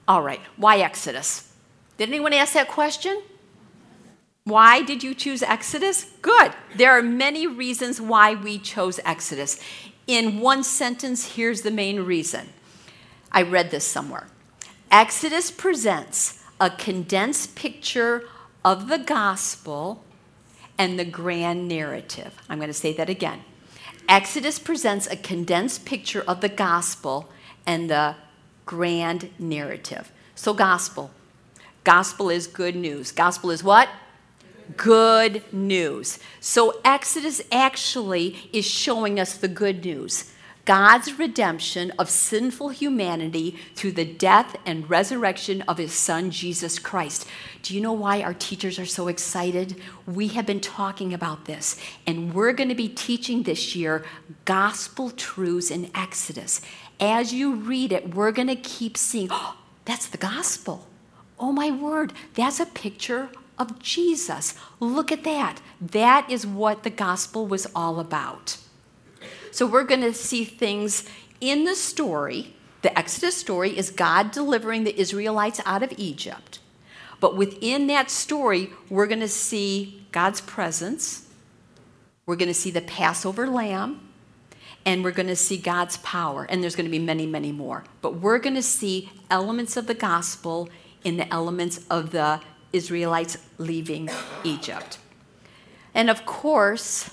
All right, why Exodus? Did anyone ask that question? Why did you choose Exodus? Good. There are many reasons why we chose Exodus. In one sentence, here's the main reason. I read this somewhere. Exodus presents a condensed picture of the gospel and the grand narrative. I'm going to say that again. Exodus presents a condensed picture of the gospel and the grand narrative. So gospel. Gospel is good news. Gospel is what? Good news. So Exodus actually is showing us the good news. God's redemption of sinful humanity through the death and resurrection of his son, Jesus Christ. Do you know why our teachers are so excited? We have been talking about this, and we're going to be teaching this year gospel truths in Exodus. As you read it, we're going to keep seeing, oh, that's the gospel. Oh my word, that's a picture of Jesus. Look at that. That is what the gospel was all about. So we're going to see things in the story. The Exodus story is God delivering the Israelites out of Egypt. But within that story, we're going to see God's presence. We're going to see the Passover lamb. And we're going to see God's power. And there's going to be many, many more. But we're going to see elements of the gospel in the elements of the Israelites leaving Egypt. And of course,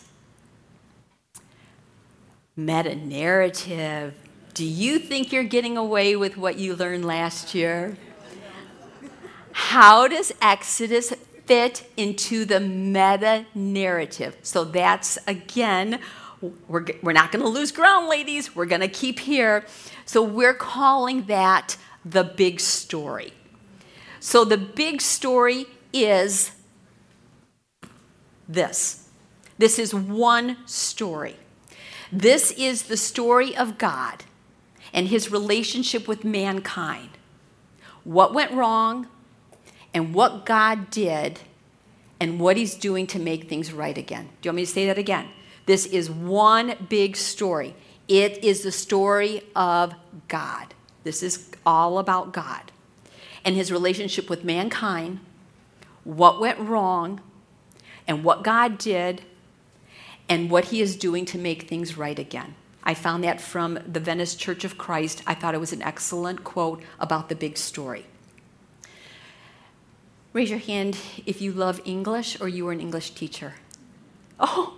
meta-narrative. Do you think you're getting away with what you learned last year? How does Exodus fit into the meta-narrative? So that's, again, we're not going to lose ground, ladies. We're going to keep here. So we're calling that the big story. So the big story is this. This is one story. This is the story of God and his relationship with mankind. What went wrong and what God did and what he's doing to make things right again. Do you want me to say that again? This is one big story. It is the story of God. This is all about God and his relationship with mankind, what went wrong, and what God did, and what he is doing to make things right again. I found that from the Venice Church of Christ. I thought it was an excellent quote about the big story. Raise your hand if you love English or you were an English teacher. Oh.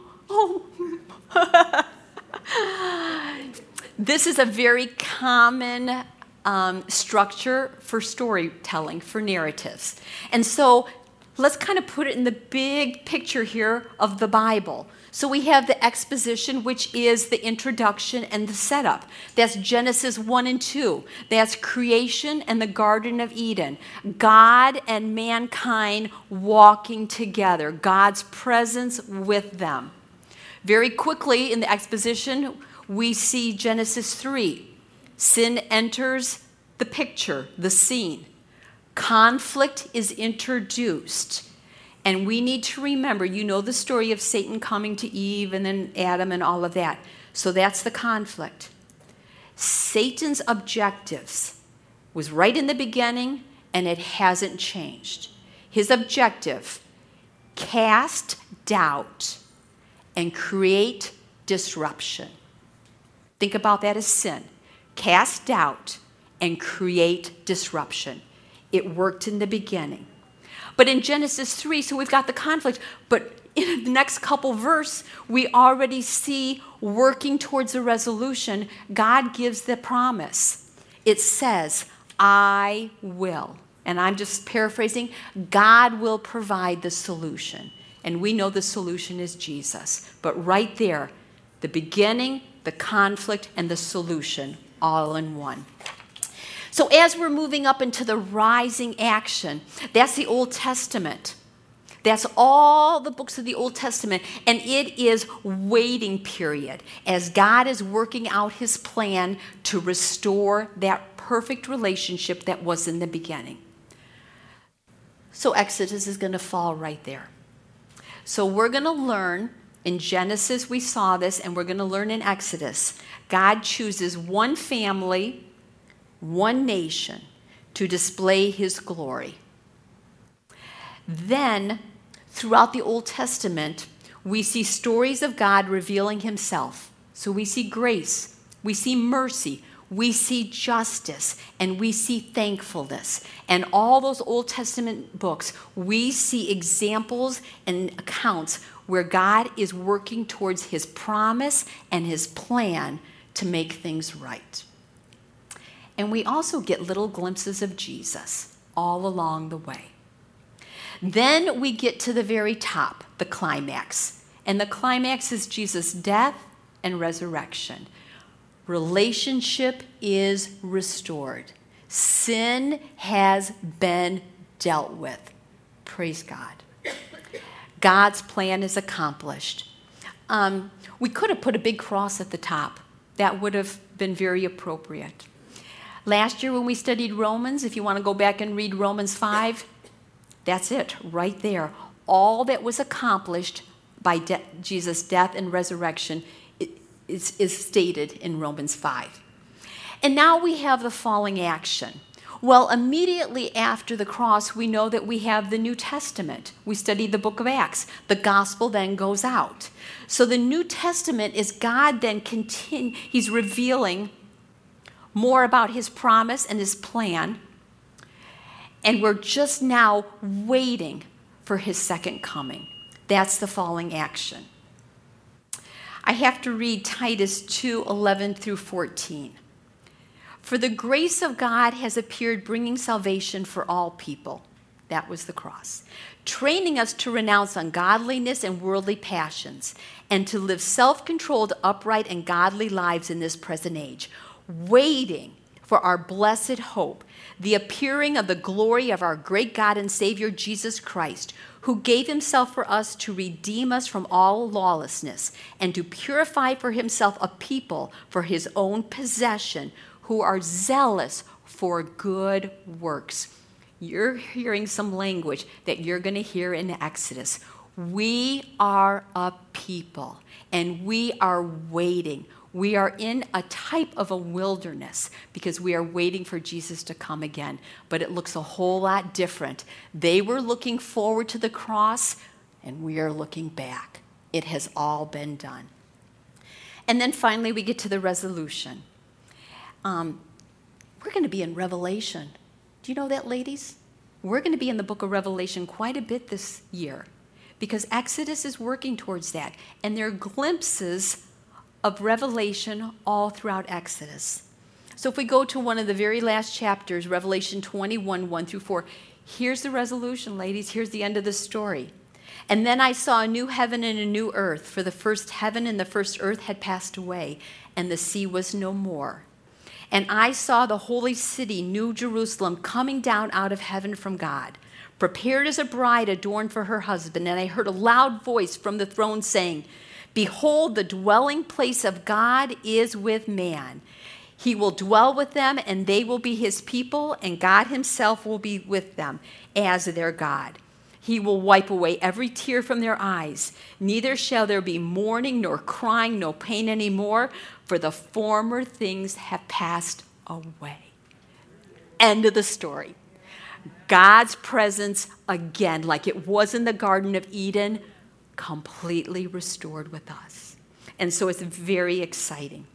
This is a very common structure for storytelling, for narratives. And so let's kind of put it in the big picture here of the Bible. So we have the exposition, which is the introduction and the setup. That's Genesis 1 and 2. That's creation and the Garden of Eden. God and mankind walking together. God's presence with them. Very quickly in the exposition, we see Genesis 3. Sin enters the picture, the scene. Conflict is introduced. And we need to remember, you know the story of Satan coming to Eve and then Adam and all of that. So that's the conflict. Satan's objectives was right in the beginning, and it hasn't changed. His objective, cast doubt and create disruption. Think about that as sin. Cast doubt and create disruption. It worked in the beginning. But in Genesis 3, so we've got the conflict, but in the next couple verse, we already see working towards a resolution. God gives the promise. It says, I will. And I'm just paraphrasing. God will provide the solution. And we know the solution is Jesus. But right there, the beginning, the conflict, and the solution, all in one. So as we're moving up into the rising action, that's the Old Testament. That's all the books of the Old Testament. And it is waiting period as God is working out his plan to restore that perfect relationship that was in the beginning. So Exodus is going to fall right there. So we're going to learn in Genesis, we saw this, and we're going to learn in Exodus. God chooses one family, one nation, to display his glory. Then, throughout the Old Testament, we see stories of God revealing himself. So we see grace, we see mercy, we see justice, and we see thankfulness. And all those Old Testament books, we see examples and accounts where God is working towards his promise and his plan to make things right. And we also get little glimpses of Jesus all along the way. Then we get to the very top, the climax. And the climax is Jesus' death and resurrection. Relationship is restored. Sin has been dealt with. Praise God. God's plan is accomplished. We could have put a big cross at the top. That would have been very appropriate. Last year when we studied Romans, if you want to go back and read Romans 5, that's it, right there. All that was accomplished by Jesus' death and resurrection is stated in Romans 5. And now we have the falling action. Well, immediately after the cross, we know that we have the New Testament. We studied the book of Acts. The gospel then goes out. So the New Testament is God then he's revealing more about his promise and his plan. And we're just now waiting for his second coming. That's the falling action. I have to read Titus 2:11 through 14. For the grace of God has appeared, bringing salvation for all people. That was the cross. Training us to renounce ungodliness and worldly passions, and to live self-controlled, upright, and godly lives in this present age, waiting for our blessed hope, the appearing of the glory of our great God and Savior, Jesus Christ, who gave himself for us to redeem us from all lawlessness, and to purify for himself a people for his own possession, who are zealous for good works. You're hearing some language that you're going to hear in Exodus. We are a people, and we are waiting. We are in a type of a wilderness because we are waiting for Jesus to come again. But it looks a whole lot different. They were looking forward to the cross, and we are looking back. It has all been done. And then finally, we get to the resolution. We're going to be in Revelation. Do you know that, ladies? We're going to be in the book of Revelation quite a bit this year because Exodus is working towards that. And there are glimpses of Revelation all throughout Exodus. So if we go to one of the very last chapters, Revelation 21, 1 through 4, here's the resolution, ladies. Here's the end of the story. And then I saw a new heaven and a new earth, for the first heaven and the first earth had passed away, and the sea was no more. And I saw the holy city, New Jerusalem, coming down out of heaven from God, prepared as a bride adorned for her husband. And I heard a loud voice from the throne saying, behold, the dwelling place of God is with man. He will dwell with them, and they will be his people, and God himself will be with them as their God. He will wipe away every tear from their eyes. Neither shall there be mourning, nor crying, nor pain anymore, for the former things have passed away. End of the story. God's presence, again, like it was in the Garden of Eden, completely restored with us. And so it's very exciting.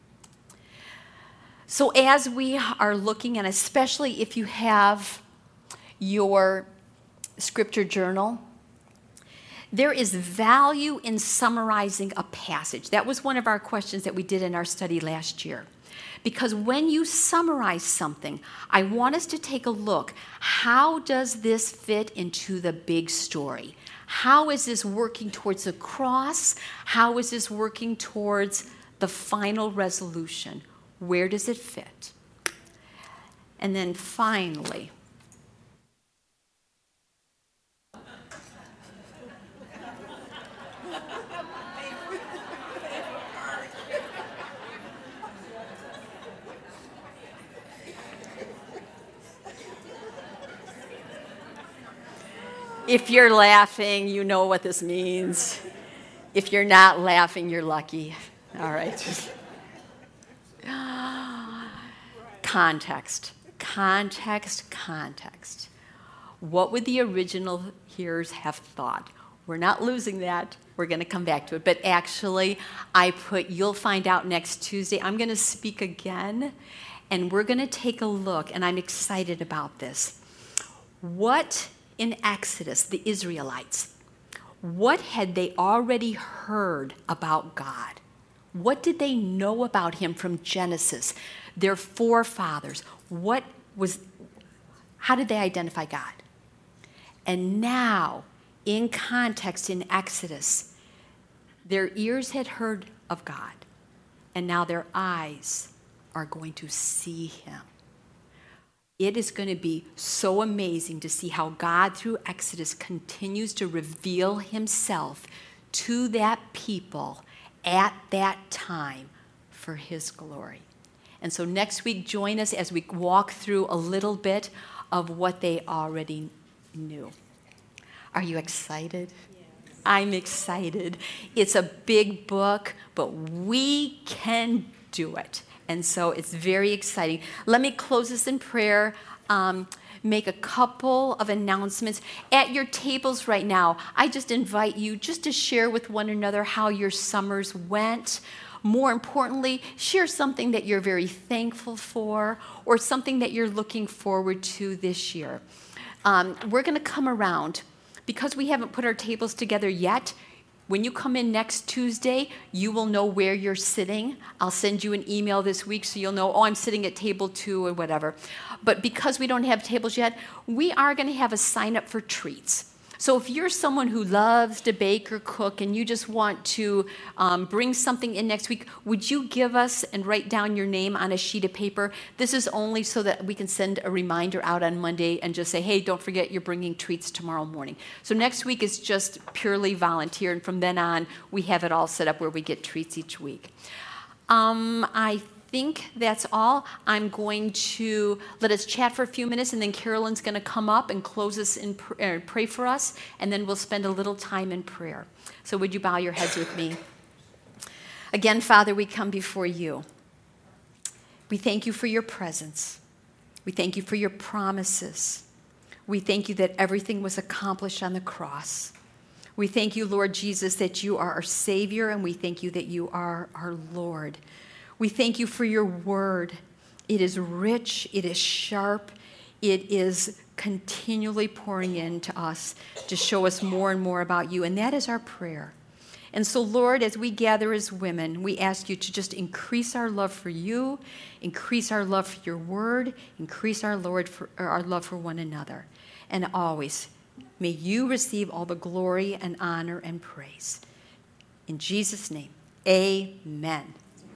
So as we are looking, and especially if you have your scripture journal, there is value in summarizing a passage. That was one of our questions that we did in our study last year. Because when you summarize something, I want us to take a look. How does this fit into the big story? How is this working towards the cross? How is this working towards the final resolution? Where does it fit? And then finally, if you're laughing, you know what this means. If you're not laughing, you're lucky. All right. Context. context. What would the original hearers have thought? We're not losing that. We're going to come back to it. But actually, you'll find out next Tuesday. I'm going to speak again, and we're going to take a look, and I'm excited about this. What in Exodus, the Israelites, what had they already heard about God? What did they know about him from Genesis? Their forefathers. How did they identify God? And now, in context in Exodus, their ears had heard of God, and now their eyes are going to see him. It is going to be so amazing to see how God, through Exodus, continues to reveal himself to that people at that time for his glory. And so next week, join us as we walk through a little bit of what they already knew. Are you excited? Yes. I'm excited. It's a big book, but we can do it. And so it's very exciting. Let me close this in prayer, make a couple of announcements. At your tables right now, I just invite you just to share with one another how your summers went. More importantly, share something that you're very thankful for or something that you're looking forward to this year. We're going to come around. Because we haven't put our tables together yet, when you come in next Tuesday, you will know where you're sitting. I'll send you an email this week so you'll know, I'm sitting at table 2 or whatever. But because we don't have tables yet, we are going to have a sign up for treats. So if you're someone who loves to bake or cook and you just want to bring something in next week, would you give us and write down your name on a sheet of paper? This is only so that we can send a reminder out on Monday and just say, hey, don't forget you're bringing treats tomorrow morning. So next week is just purely volunteer, and from then on, we have it all set up where we get treats each week. I think that's all. I'm going to let us chat for a few minutes, and then Carolyn's going to come up and close us in pray for us, and then we'll spend a little time in prayer. So would you bow your heads with me? Again, Father, we come before you. We thank you for your presence. We thank you for your promises. We thank you that everything was accomplished on the cross. We thank you, Lord Jesus, that you are our Savior, and we thank you that you are our Lord. We thank you for your word. It is rich, it is sharp, it is continually pouring into us to show us more and more about you, and that is our prayer. And so, Lord, as we gather as women, we ask you to just increase our love for you, increase our love for your word, increase our love for one another. And always, may you receive all the glory and honor and praise. In Jesus' name, amen.